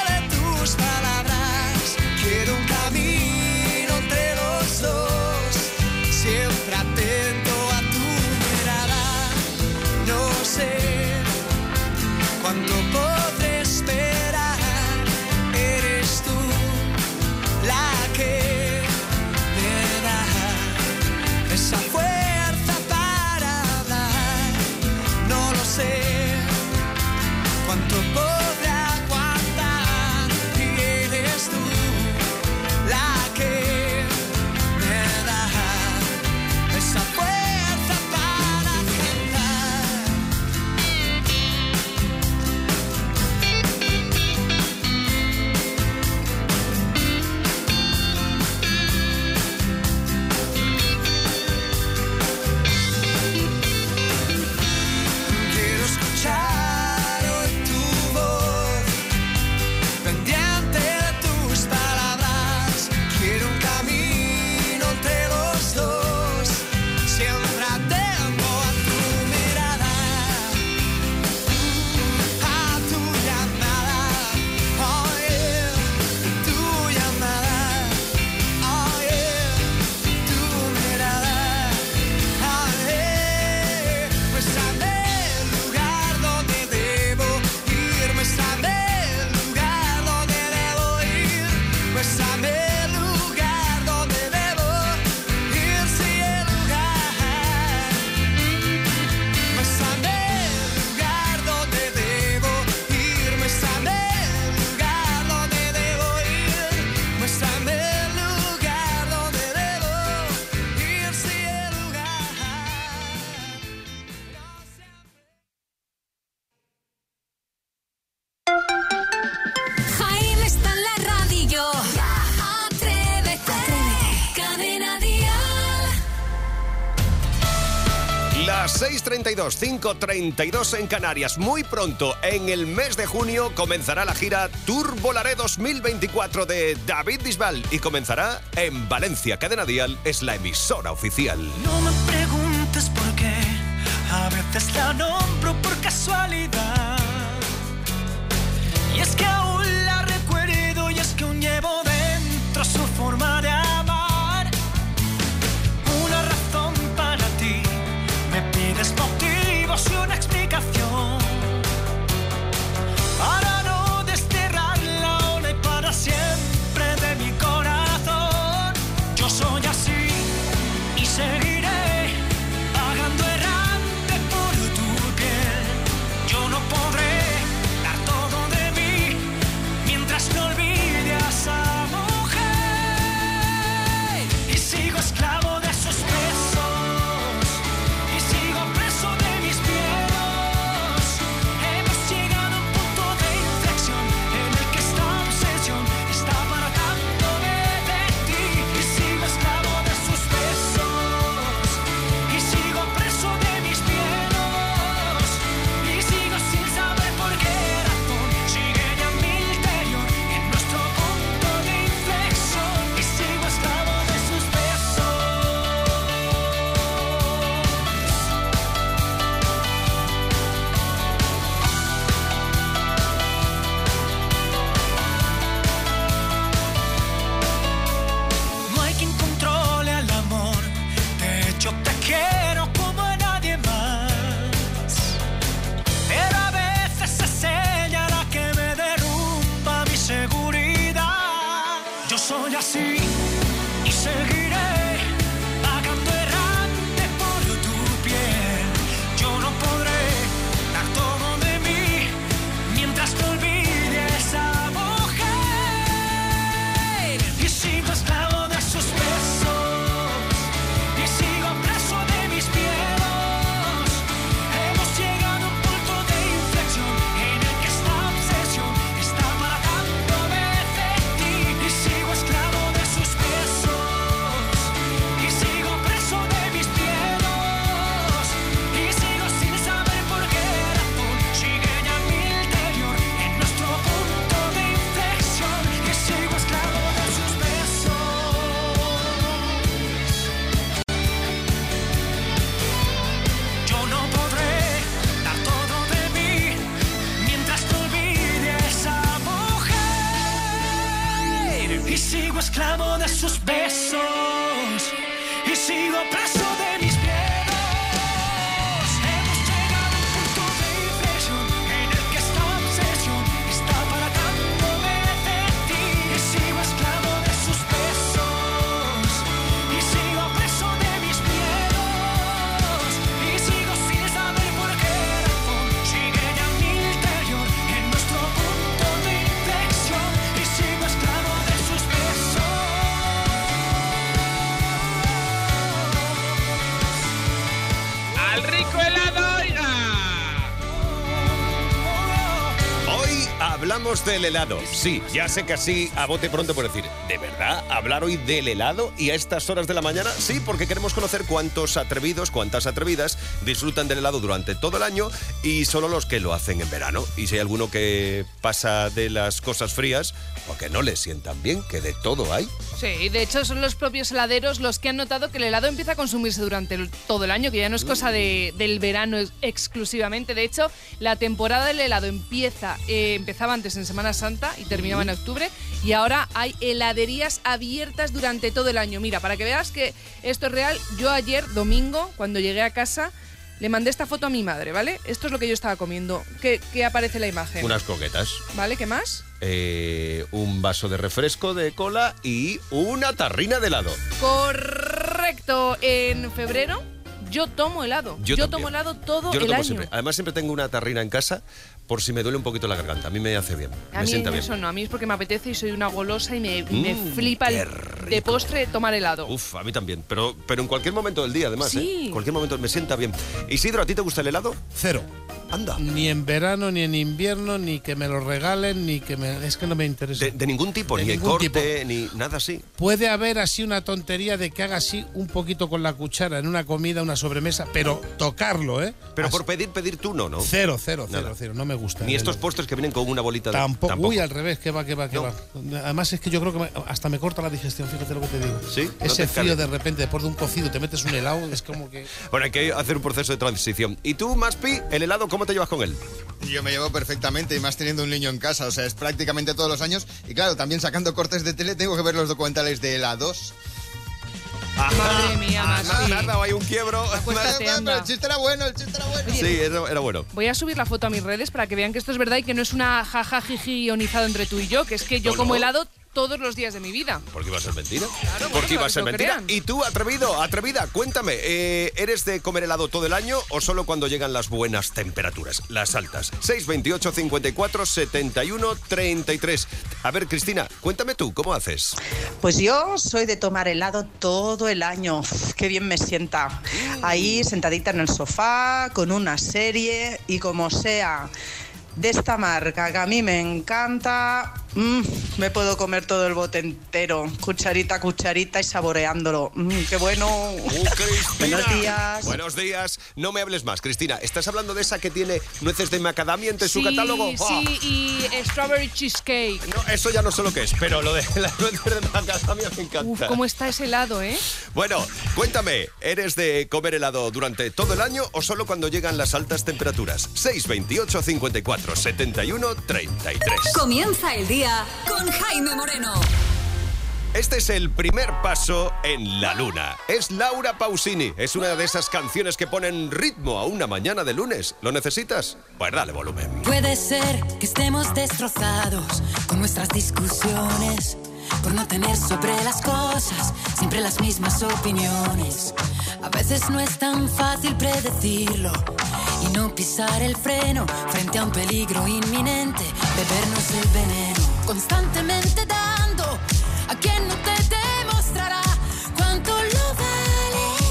cuánto podré esperar, eres tú la que me da esa fuerza para hablar. No lo sé cuánto podré aguantar y eres tú la que me da esa fuerza. seis treinta y dos, cinco treinta y dos en Canarias. Muy pronto, en el mes de junio, comenzará la gira Tour Volaré dos mil veinticuatro de David Bisbal y comenzará en Valencia. Cadena Dial es la emisora oficial. No me preguntes por qué, a veces la nombro por casualidad. Y es que aún la recuerdo y es que aún llevo dentro su forma de amar. Una razón para ti, me pides motivos y una explicación para no desterrarla ahora y para siempre de mi corazón. Yo soy así y seguiré vagando errante por tu piel. Yo no podré dar todo de mí mientras no olvide a esa mujer. Y sigo esclavo de sus besos y sigo preso de mis miedos. Hemos llegado a un punto de inflexión en el que esta obsesión está apartándome de ti. Y sigo esclavo de sus besos y sigo preso de mis miedos. Y sigo sin saber por qué razón sigue ya mi interior en nuestro punto de inflexión. Y sigo esclavo de sus besos. No hay quien controle al amor, de hecho te quiero como a nadie más. Pero a veces es ella la que me derrumba mi seguridad. Yo soy así y seguiré vagando errante por tu piel. Yo no podré dar todo de mí mientras no olvide a esa mujer. Y sigo esclavo de sus besos y sigo preso de mis miedos. Hemos llegado a un punto de inflexión en el que esta obsesión está apartándome de ti. Y sigo esclavo de sus besos y sigo preso de mis miedos. Y sigo sin saber por qué razón sigue ya mi interior en nuestro punto de inflexión. Y sigo esclavo de sus besos. Yo no podré dar todo de mí mientras no olvide a esa mujer. Y sigo esclavo de sus besos y sigo preso de mis miedos. Hemos llegado a un punto de inflexión en el que esta obsesión está apartándome de ti. Y sigo esclavo de sus besos y sigo preso de mis miedos. Y sigo sin saber por qué razón sigue ya mi interior en nuestro punto de inflexión. Y sigo esclavo de sus besos. ¡Al rico helado, oiga! Hoy hablamos del helado. Sí, ya sé que así a bote pronto por decir, ¿de verdad hablar hoy del helado y a estas horas de la mañana? Sí, porque queremos conocer cuántos atrevidos, cuántas atrevidas disfrutan del helado durante todo el año y solo los que lo hacen en verano. Y si hay alguno que pasa de las cosas frías, porque no le sientan bien, que de todo hay. Sí, de hecho son los propios heladeros los que han notado que el helado empieza a consumirse durante el- todo el año, que ya no es cosa de, del verano ex- exclusivamente. De hecho, la temporada del helado empieza, eh, empezaba antes en Semana Santa y terminaba en octubre, y ahora hay heladerías abiertas durante todo el año. Mira, para que veas que esto es real, yo ayer, domingo, cuando llegué a casa, le mandé esta foto a mi madre, ¿vale? Esto es lo que yo estaba comiendo. ¿Qué, qué aparece en la imagen? Unas croquetas. ¿Vale? ¿Qué más? Eh, un vaso de refresco de cola y una tarrina de helado. Correcto. En febrero yo tomo helado. Yo Yo, también. tomo helado todo Yo lo el tomo año. siempre. Además, siempre tengo una tarrina en casa por si me duele un poquito la garganta. A mí me hace bien. A me mí sienta bien. eso no, a mí es porque me apetece y soy una golosa y me, y me Mm, flipa qué el, de postre tomar helado. Uf, a mí también. Pero, pero en cualquier momento del día, además. Sí. ¿eh? En cualquier momento me sienta bien. Isidro, ¿a ti te gusta el helado? Cero. Anda. Ni en verano, ni en invierno, ni que me lo regalen, ni que me... Es que no me interesa. De, de ningún tipo, de ni ningún corte, tipo. ni nada así. Puede haber así una tontería de que haga así un poquito con la cuchara en una comida, una sobremesa, pero tocarlo, ¿eh? Pero así. Por pedir, pedir tú no, ¿no? Cero, cero, cero, nada. cero. No me gusta. Ni estos postres que vienen con una bolita de... Tampoco. Tampoco. Uy, al revés, que va, que va, que no. va. Además es que yo creo que me, hasta me corta la digestión, fíjate lo que te digo. Sí. Ese no frío de repente, después de un cocido, te metes un helado, es como que... Bueno, hay que hacer un proceso de transición. ¿Y tú, Maspi, el helado, cómo te llevas con él? Yo me llevo perfectamente, y más teniendo un niño en casa, o sea, es prácticamente todos los años. Y claro, también sacando cortes de tele, tengo que ver los documentales de helados. Madre mía, Maspi. Nada, nada, hay un quiebro. Pero el chiste era bueno, el chiste era bueno. Sí, era, era bueno. Voy a subir la foto a mis redes para que vean que esto es verdad y que no es una jajajiji ionizado entre tú y yo, que es que yo No, como no. helado todos los días de mi vida. ¿Por qué iba a ser mentira? Claro, ¿Por bueno, qué iba a no ser lo mentira? crean. Y tú, atrevido, atrevida, cuéntame, eh, ¿eres de comer helado todo el año o solo cuando llegan las buenas temperaturas, las altas? seis veintiocho, cincuenta y cuatro, setenta y uno, treinta y tres. A ver, Cristina, cuéntame tú, ¿cómo haces? Pues yo soy de tomar helado todo el año. Uf, qué bien me sienta. Ahí sentadita en el sofá, con una serie y como sea de esta marca que a mí me encanta, mmm, me puedo comer todo el bote entero, cucharita a cucharita y saboreándolo. Mmm, ¡qué bueno! Uh, Cristina. Buenos días. Buenos días. No me hables más, Cristina. ¿Estás hablando de esa que tiene nueces de macadamia entre Sí, su catálogo? sí, ¡Oh! y strawberry cheesecake. No, eso ya no sé lo que es, pero lo de las nueces de macadamia me encanta. Uf, cómo está ese helado, ¿eh? Bueno, cuéntame, ¿eres de comer helado durante todo el año o solo cuando llegan las altas temperaturas? seis veintiocho, cincuenta y cuatro, setenta y uno, treinta y tres. Comienza el día con Jaime Moreno. Este es el primer paso en la luna. Es Laura Pausini. Es una de esas canciones que ponen ritmo a una mañana de lunes. ¿Lo necesitas? Pues dale volumen. Puede ser que estemos destrozados con nuestras discusiones, por no tener sobre las cosas siempre las mismas opiniones. A veces no es tan fácil predecirlo y no pisar el freno frente a un peligro inminente, bebernos el veneno, constantemente dando a quien no te demostrará cuánto lo vales.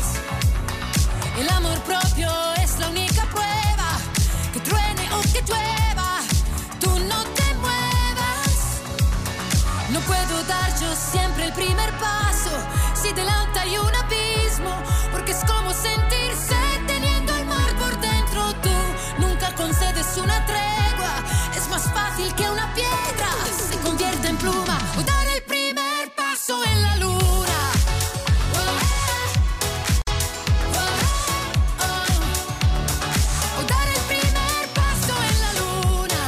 El amor propio es la única prueba, que truene o que llueva, tú no te muevas. No puedo dar yo siempre el primer paso si delante hay un abismo, porque es como sentirse teniendo el mar por dentro. Tú nunca concedes una tregua, es más fácil que una piedra se convierta en pluma o dar el primer paso en la luna. O dar el primer paso en la luna.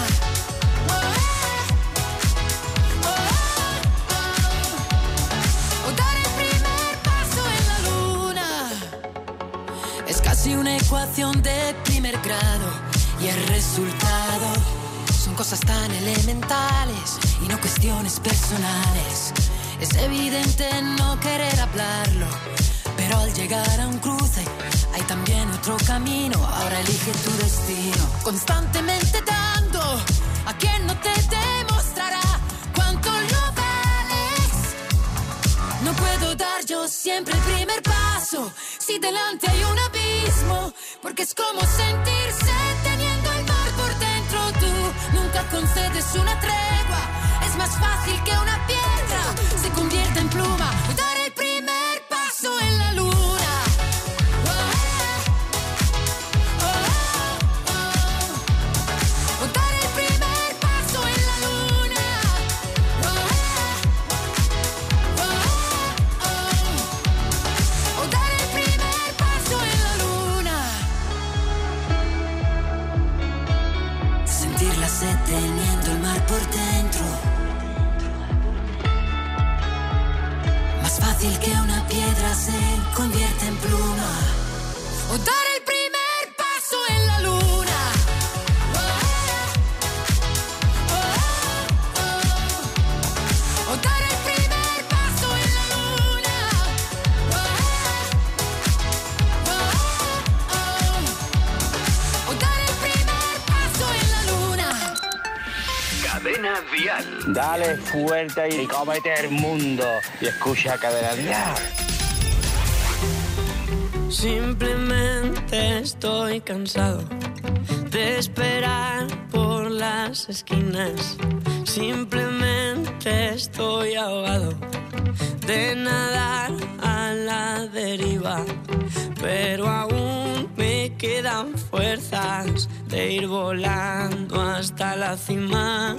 O dar el primer paso en la luna. Es casi una ecuación de primer grado y el resultado son cosas tan elementales y no cuestiones personales. Es evidente no querer hablarlo, pero al llegar a un cruce hay también otro camino. Ahora elige tu destino, constantemente dando a quien no te demostrará cuánto lo vales. No puedo dar yo siempre el primer paso si delante hay un abismo, porque es como sentirse teniendo el mar por dentro. Tú nunca concedes una tregua, es más fácil que una piedra se convierta en pluma o dar el primer paso en la luna. O dar el primer paso en la luna. O dar el primer paso en la luna. Sentir la sed teniendo el mar por dentro. Más fácil que una piedra se convierte en pluma. O dar el primer paso en la luna. O dar el primer paso en la luna. O dar el primer paso en la luna. Cadena Dial. Dale fuerte y cómete el mundo. Y escucha Cadena Dial. Simplemente Simplemente estoy cansado de esperar por las esquinas. Simplemente estoy ahogado de nadar a la deriva, pero aún me quedan fuerzas de ir volando hasta la cima.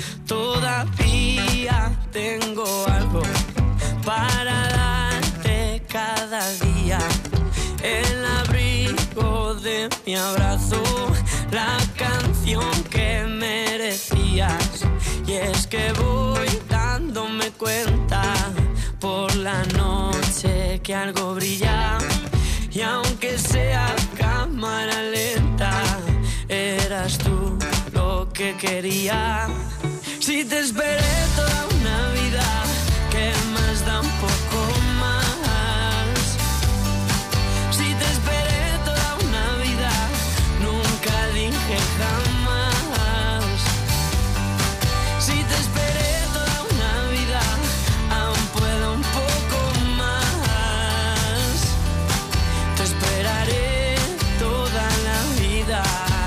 Todavía tengo algo para darte cada día, el abrigo de mi abrazo, la canción que merecías. Y es que voy dándome cuenta por la noche que algo brilla, y aunque sea cámara lenta, eras tú lo que quería. Si te esperé toda una vida, ¿qué más da un poco más? Si te esperé toda una vida, nunca dije jamás. Si te esperé toda una vida, aún puedo un poco más. Te esperaré toda la vida.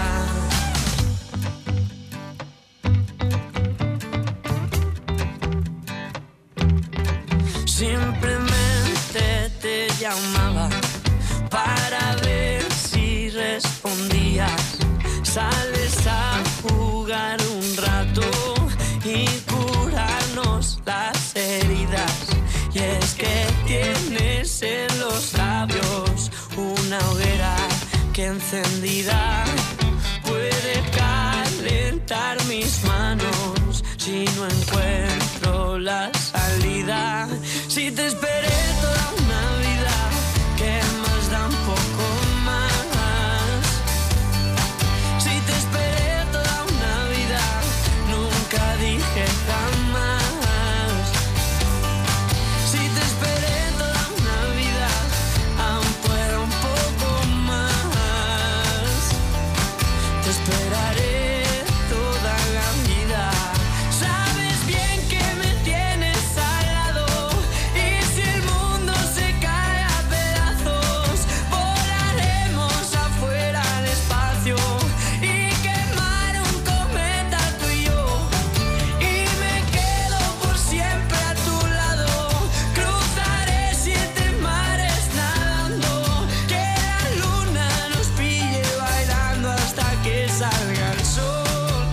Simplemente te llamaba para ver si respondías. Sales a jugar un rato y curarnos las heridas. Y es que tienes en los labios una hoguera que encendida puede calentar mis manos si no encuentro la salida. Si te esperé toda una vida, ¿qué más da un poco más? Si te esperé toda una vida, nunca dije jamás. Si te esperé toda una vida, aún puedo un poco más. Te esperaré toda la vida. Sabes bien que me tienes al lado, y si el mundo se cae a pedazos, volaremos afuera al espacio y quemar un cometa tú y yo. Y me quedo por siempre a tu lado, cruzaré siete mares nadando, que la luna nos pille bailando hasta que salga el sol.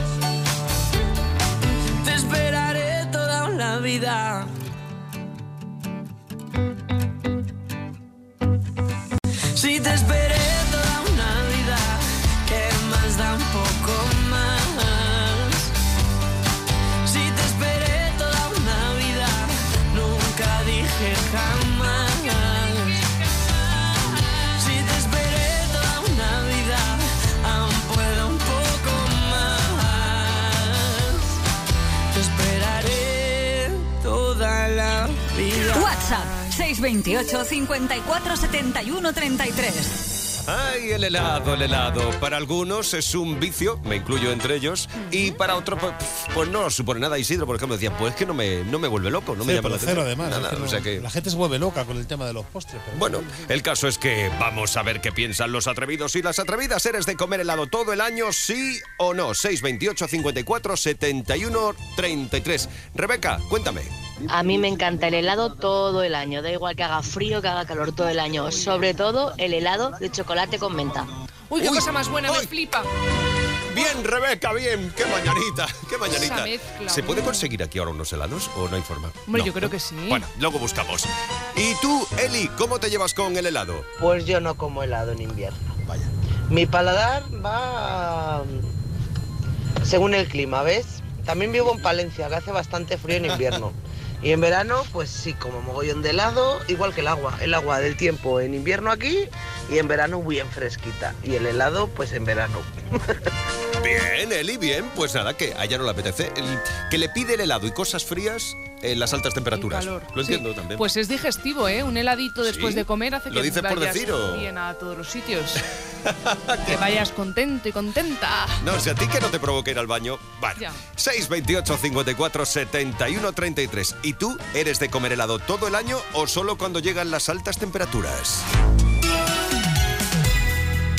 Te esperaré toda una vida. Si te esperé toda una vida, ¿qué más da un poco más? Si te esperé toda una vida, nunca dije jamás. Si te esperé toda una vida, aún puedo un poco más. Te esperaré toda la vida. WhatsApp seis veintiocho, cincuenta y cuatro, setenta y uno, treinta y tres. Ay, el helado, el helado. Para algunos es un vicio, me incluyo entre ellos, y para otros, pues, pues no supone nada. Isidro, por ejemplo, decía, pues que no me, no me vuelve loco, no me Cero, llama la cero, atención. además. Nada, es que no- o sea que... La gente se vuelve loca con el tema de los postres. Pero Bueno, el caso es que vamos a ver qué piensan los atrevidos y las atrevidas. ¿Eres de comer helado todo el año, sí o no? seis veintiocho, cincuenta y cuatro, setenta y uno, treinta y tres. Rebeca, cuéntame. A mí me encanta el helado todo el año, da igual que haga frío, que haga calor todo el año, sobre todo el helado de chocolate con menta. Uy, qué cosa más buena, me flipa. Bien, Rebeca, bien. Qué mañanita, qué mañanita. Esa mezcla, ¿Se puede mm. conseguir aquí ahora unos helados o no hay forma? Hombre, No. yo creo que sí. Bueno, luego buscamos. ¿Y tú, Eli, cómo te llevas con el helado? Pues yo no como helado en invierno. Vaya. Mi paladar va mm, según el clima, ¿ves? También vivo en Palencia, que hace bastante frío en invierno. Y en verano, pues sí, como mogollón de helado, igual que el agua. El agua del tiempo en invierno aquí y en verano bien fresquita. Y el helado, pues en verano. Bien, Eli, bien. Pues nada, que a ella no le apetece. El- que le pide el helado y cosas frías en las altas temperaturas. calor. Lo Sí. entiendo también. Pues es digestivo, ¿eh? Un heladito después ¿Sí? de comer hace ¿Lo que dices por vayas decir o...? bien a todos los sitios. Que vayas contento y contenta. No, si a ti que no te provoque ir al baño, vale. Ya. seis veintiocho, cincuenta y cuatro, setenta y uno, treinta y tres. ¿Y tú eres de comer helado todo el año o solo cuando llegan las altas temperaturas?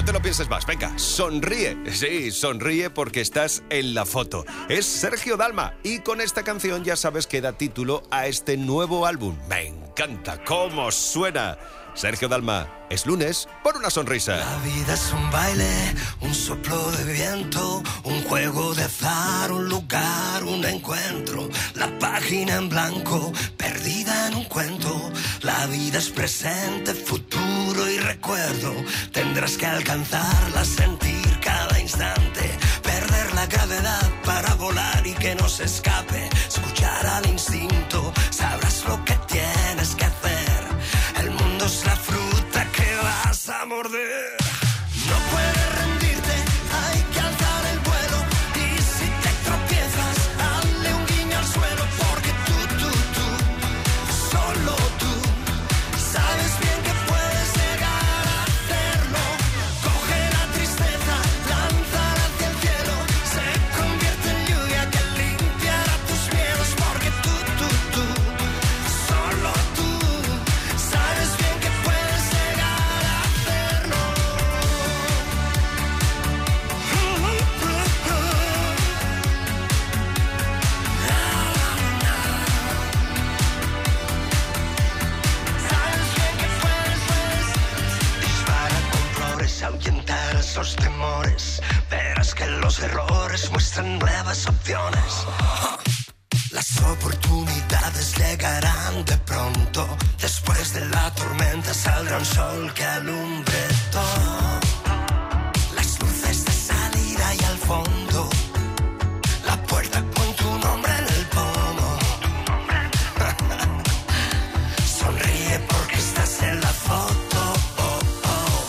te lo pienses más. Venga, sonríe. Sí, sonríe porque estás en la foto. Es Sergio Dalma y con esta canción ya sabes que da título a este nuevo álbum. Me encanta cómo suena. Sergio Dalma, es lunes por una sonrisa. La vida es un baile, un soplo de viento, un juego de azar, un lugar, un encuentro. La página en blanco, perdida en un cuento. La vida es presente, futuro y recuerdo. Tendrás que alcanzarla, sentir cada instante. Perder la gravedad para volar y que no se escape. Escuchar al instinto, sabrás lo que tienes que hacer. El mundo es la fruta que vas a morder. No puedes rendirte, hay que alzar el vuelo. Y si te tropiezas, hazle un guiño al suelo. Porque tú, tú, tú, solo tú, sabes bien que puedes llegar a hacerlo. Coge la tristeza, lánzala hacia el cielo. Se convierte en lluvia que limpiará tus miedos. Porque tú, tú, tú, solo tú, sabes bien que puedes llegar a hacerlo. Sabes bien que puedes, puedes. Dispara con flores, ahuyenta esos temores. Verás que los errores muestran nuevas opciones. Las oportunidades llegarán de pronto. Después de la tormenta saldrá un sol que alumbre todo. Las luces de salida y al fondo. La puerta con tu nombre en el pomo. Sonríe porque estás en la foto. Oh, oh.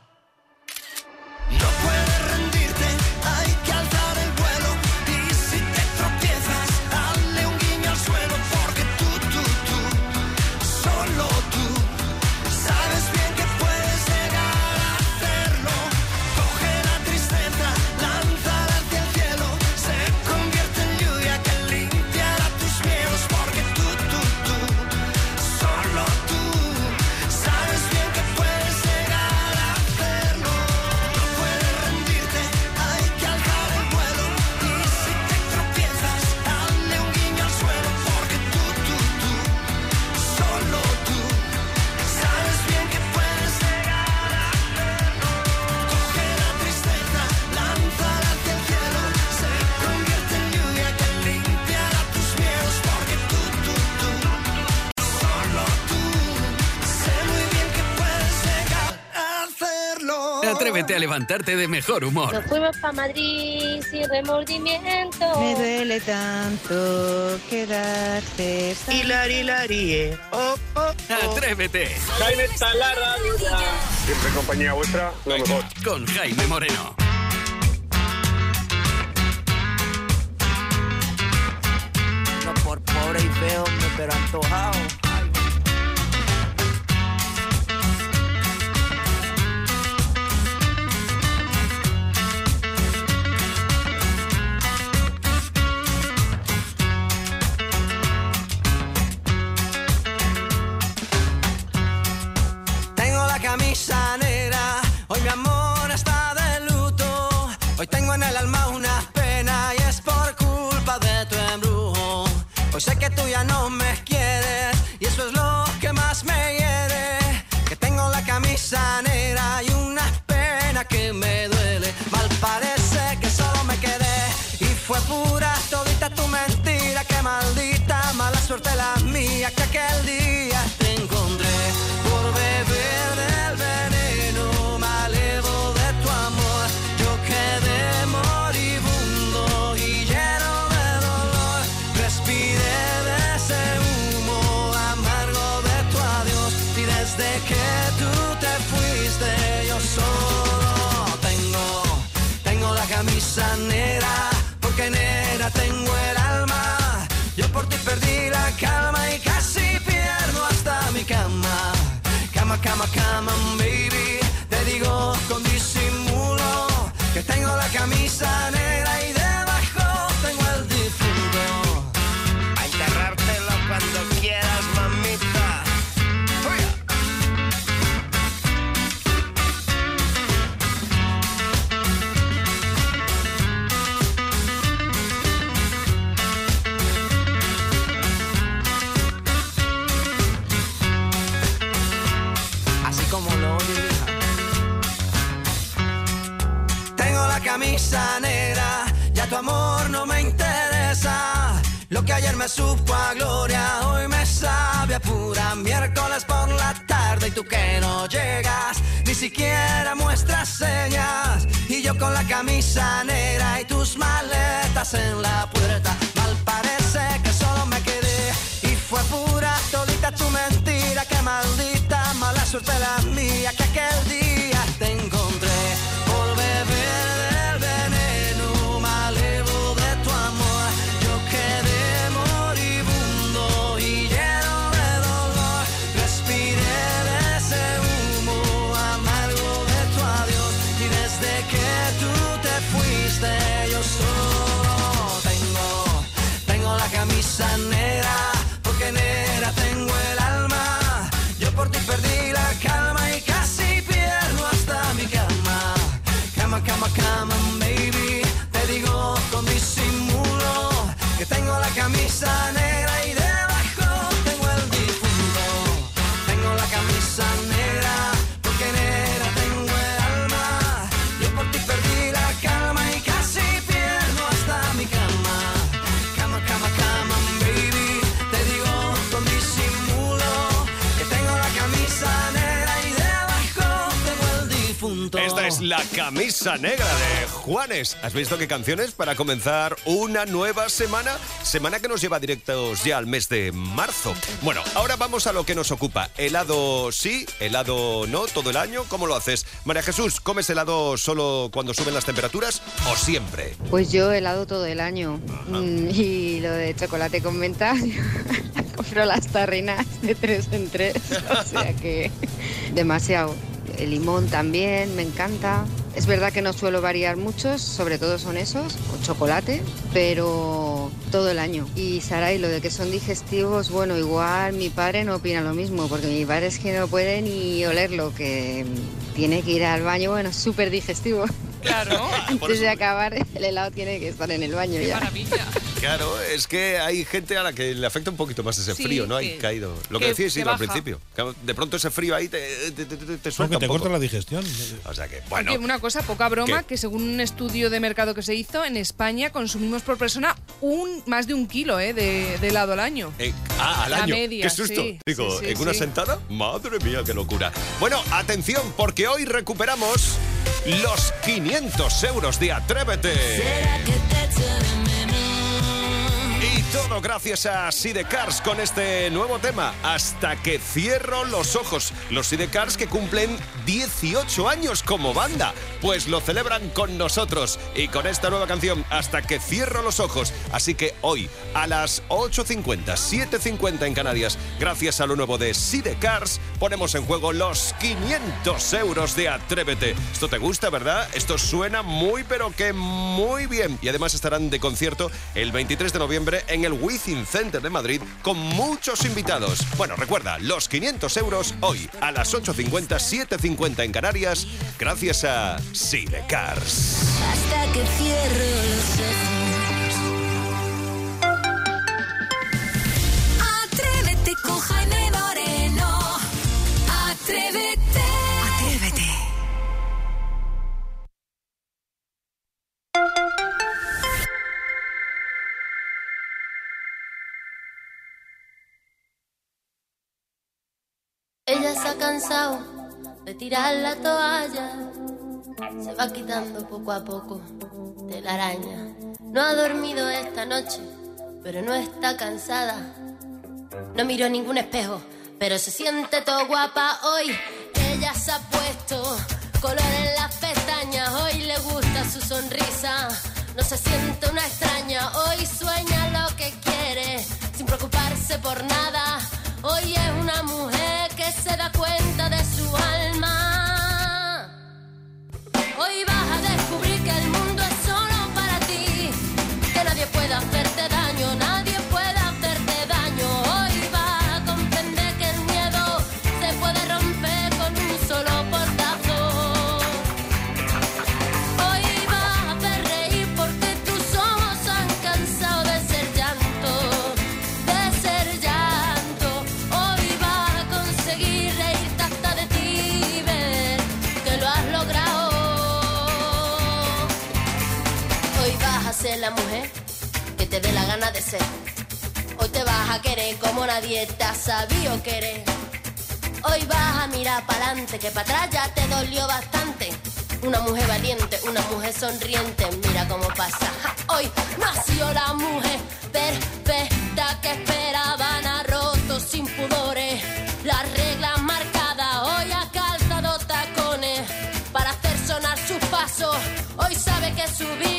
No puedes rendirte, hay que alzar el vuelo. Y si te tropiezas, hazle un guiño al suelo. Porque tú, tú, tú, solo tú, sabes bien que puedes llegar a hacerlo. Coge la tristeza, lánzala hacia el cielo. Se convierte en lluvia que limpiará tus miedos. Porque tú, tú, tú, solo tú, sabes bien que puedes llegar a hacerlo. No puedes rendirte, hay que alzar el vuelo. Y si te tropiezas, hazle un guiño al suelo. Porque tú, tú, tú, solo tú, sabes bien que puedes llegar a hacerlo. Coge la tristeza, lánzala hacia el cielo. Se convierte en lluvia que limpiará tus miedos. Porque tú, tú, tú, solo tú, sé muy bien que puedes llegar a hacerlo. Atrévete a levantarte de mejor humor. Nos fuimos para Madrid sin remordimiento. Me duele tanto quedarte. Hilari, hilari, eh. Oh, oh, oh. Atrévete. Jaime está en la radio ya. Siempre compañía vuestra, lo mejor. Con Jaime Moreno. No por pobre y feo, pero antojado. Tengo la camisa negra, hoy mi amor está de luto. Hoy tengo en el alma una pena y es por culpa de tu embrujo. Hoy sé que tú ya no me quieres y eso es lo que más me hiere. Que tengo la camisa negra y una pena que me duele. Mal parece que solo me quedé y fue pura todita tu mentira. Que maldita mala suerte la mía que aquel día te encontré. Por beber del veneno malevo de tu amor, yo quedé moribundo y lleno de dolor. Respiré de ese humo amargo de tu adiós y desde que tú te fuiste yo solo tengo, tengo la camisa negra, porque negra tengo el alma. Yo por ti perdí la calma y casi pierdo hasta mi cama. Cama, cama, cama, baby. Te digo con disimulo que tengo la camisa negra y debajo tengo el difunto. A enterrártelo cuando quieras, mamita. camisa negra, ya tu amor no me interesa. Lo que ayer me supo a gloria, hoy me sabe a pura. Miércoles por la tarde y tú que no llegas, ni siquiera muestras señas. Y yo con la camisa negra y tus maletas en la puerta. Mal parece que solo me quedé y fue pura todita tu mentira. Qué maldita mala suerte la mía que aquel día te encontré por beber del veneno malevo de tu amor. Yo quedé moribundo y lleno de dolor. Respiré de ese humo amargo de tu adiós. Y desde que tú te fuiste yo solo tengo, tengo la camisa negra. Porque negra tengo el alma. Yo por ti perdí la calma y casi pierdo hasta mi cama. Cama, cama, cama, baby. Te digo con disimulo que tengo la camisa negra y debajo tengo el difunto. Tengo la camisa negra porque negra tengo el alma. Yo por ti perdí la calma y casi pierdo hasta mi cama. Cama, cama, cama, baby. Te digo con disimulo que tengo la camisa negra y debajo tengo el difunto. Esta es la camisa negra de Juanes. ¿Has visto qué canciones para comenzar una nueva semana? Semana que nos lleva directos ya al mes de marzo. Bueno, ahora vamos a lo que nos ocupa. ¿Helado sí? ¿Helado no? ¿Todo el año? ¿Cómo lo haces? María Jesús, ¿comes helado solo cuando suben las temperaturas o siempre? Pues yo helado todo el año. Mm, y lo de chocolate con menta, compro las tarrinas de tres en tres. O sea que demasiado. El limón también, me encanta. Es verdad que no suelo variar muchos, sobre todo son esos, o chocolate, pero todo el año. Y Saray, lo de que son digestivos, bueno, igual mi padre no opina lo mismo, porque mi padre es que no puede ni olerlo, que tiene que ir al baño, bueno, súper digestivo. Claro. Antes de acabar, el helado tiene que estar en el baño. ¡Qué ya. maravilla! Claro, es que hay gente a la que le afecta un poquito más ese Sí, frío, ¿no? que- Hay caído. Lo que, que- decías que sí, al baja. principio. Claro, de pronto ese frío ahí te, te, te, te- te suelta Porque te un poco. corta la digestión. O sea que, bueno. Oye, una cosa, poca broma, ¿Qué? que según un estudio de mercado que se hizo, en España consumimos por persona un más de un kilo eh, de, de helado al año. Eh, ah, al La año. media, ¡Qué susto! sí, Digo, sí, sí, ¿en una sí. sentada? ¡Madre mía, qué locura! Bueno, atención, porque hoy recuperamos los quinientos euros de Atrévete. Y todo gracias a Sidecars con este nuevo tema, Hasta que cierro los ojos. Los Sidecars que cumplen dieciocho años como banda, pues lo celebran con nosotros y con esta nueva canción, Hasta que cierro los ojos. Así que hoy a las ocho cincuenta, siete cincuenta en Canarias, gracias a lo nuevo de Sidecars, ponemos en juego los quinientos euros de Atrévete. Esto te gusta, ¿verdad? Esto suena muy pero que muy bien. Y además estarán de concierto el veintitrés de noviembre en el Within Center de Madrid con muchos invitados. Bueno, recuerda, los quinientos euros hoy a las ocho cincuenta, siete cincuenta en Canarias, gracias a Sidecars. Hasta que cierro los ojos. Atrévete con Jaime Moreno. Atrévete. Atrévete. Ella se ha cansado de tirar la toalla, se va quitando poco a poco de la araña. No ha dormido esta noche, pero no está cansada. No miró ningún espejo, pero se siente todo guapa hoy. Ella se ha puesto color en las pestañas, hoy le gusta su sonrisa. No se siente una extraña, hoy sueña lo que quiere, sin preocuparse por nada. Hoy es una mujer que se da cuenta de su alma. Hoy vas a descubrir que el mundo es solo para ti, que nadie puede hacerte daño, nadie puede hacerte daño. Hoy vas a comprender que el miedo se puede romper con un solo portazo. Hoy vas a hacer reír porque tus ojos han cansado de ser llanto, de ser llanto. Hoy vas a conseguir reírte hasta de ti, bebé. de ser. Hoy te vas a querer como nadie te ha sabido querer. Hoy vas a mirar para adelante, que para atrás ya te dolió bastante. Una mujer valiente, una mujer sonriente, mira cómo pasa. Ja, hoy nació la mujer perfecta que esperaban, ha roto sin pudores las reglas marcadas. Hoy ha calzado tacones para hacer sonar sus pasos. Hoy sabe que subir